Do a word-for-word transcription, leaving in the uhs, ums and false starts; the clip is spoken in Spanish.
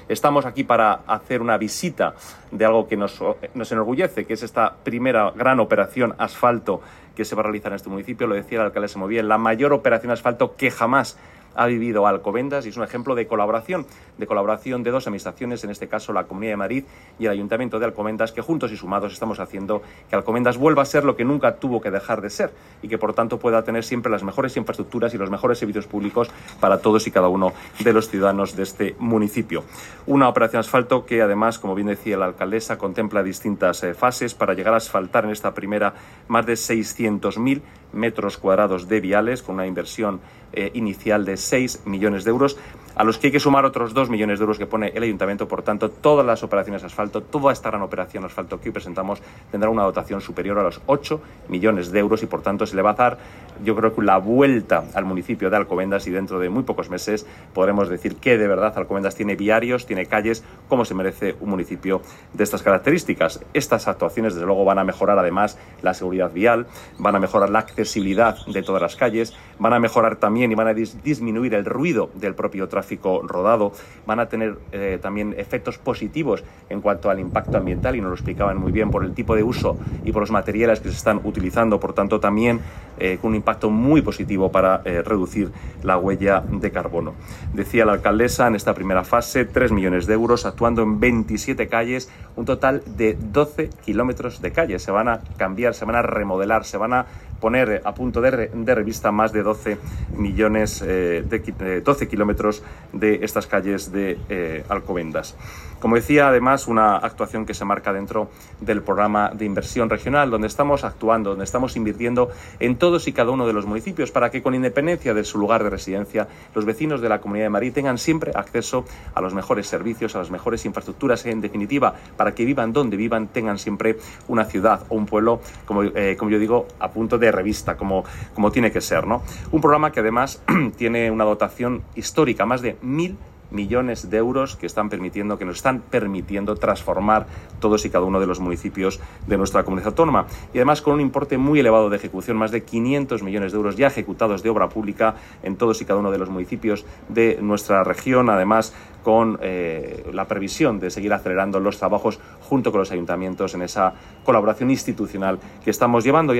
Estamos aquí para hacer una visita de algo que nos, nos enorgullece, que es esta primera gran operación asfalto que se va a realizar en este municipio. Lo decía el alcalde se movía, la mayor operación asfalto que jamás ha vivido Alcobendas, y es un ejemplo de colaboración, de colaboración de dos administraciones, en este caso la Comunidad de Madrid y el Ayuntamiento de Alcobendas, que juntos y sumados estamos haciendo que Alcobendas vuelva a ser lo que nunca tuvo que dejar de ser y que por tanto pueda tener siempre las mejores infraestructuras y los mejores servicios públicos para todos y cada uno de los ciudadanos de este municipio. Una operación asfalto que además, como bien decía la alcaldesa, contempla distintas eh, fases para llegar a asfaltar en esta primera más de seiscientos mil metros cuadrados de viales, con una inversión eh, inicial de seis millones de euros, a los que hay que sumar otros dos millones de euros que pone el Ayuntamiento. Por tanto, todas las operaciones asfalto, toda esta gran operación asfalto que hoy presentamos tendrá una dotación superior a los ocho millones de euros y por tanto se le va a dar, yo creo que la vuelta al municipio de Alcobendas, y dentro de muy pocos meses podremos decir que de verdad Alcobendas tiene viarios, tiene calles como se merece un municipio de estas características. Estas actuaciones desde luego van a mejorar además la seguridad vial, van a mejorar la accesibilidad de todas las calles, van a mejorar también y van a dis disminuir el ruido del propio tráfico rodado, van a tener eh, también efectos positivos en cuanto al impacto ambiental, y nos lo explicaban muy bien por el tipo de uso y por los materiales que se están utilizando, por tanto también eh, con un impacto muy positivo para eh, reducir la huella de carbono. Decía la alcaldesa, en esta primera fase, tres millones de euros, actuando en veintisiete calles, un total de doce kilómetros de calles. Se van a cambiar, se van a remodelar, se van a poner a punto de, re, de revista más de doce millones, eh, de, de doce kilómetros de estas calles de eh, Alcobendas. Como decía, además, una actuación que se marca dentro del programa de inversión regional, donde estamos actuando, donde estamos invirtiendo en todos y cada uno de los municipios para que, con independencia de su lugar de residencia, los vecinos de la Comunidad de Madrid tengan siempre acceso a los mejores servicios, a las mejores infraestructuras, en definitiva, para que vivan donde vivan, tengan siempre una ciudad o un pueblo, como, eh, como yo digo, a punto de revista, como, como tiene que ser, ¿no? Un programa que además tiene una dotación histórica, más de mil millones de euros que están permitiendo, que nos están permitiendo transformar todos y cada uno de los municipios de nuestra comunidad autónoma, y además con un importe muy elevado de ejecución, más de quinientos millones de euros ya ejecutados de obra pública en todos y cada uno de los municipios de nuestra región, además con eh, la previsión de seguir acelerando los trabajos junto con los ayuntamientos en esa colaboración institucional que estamos llevando. Y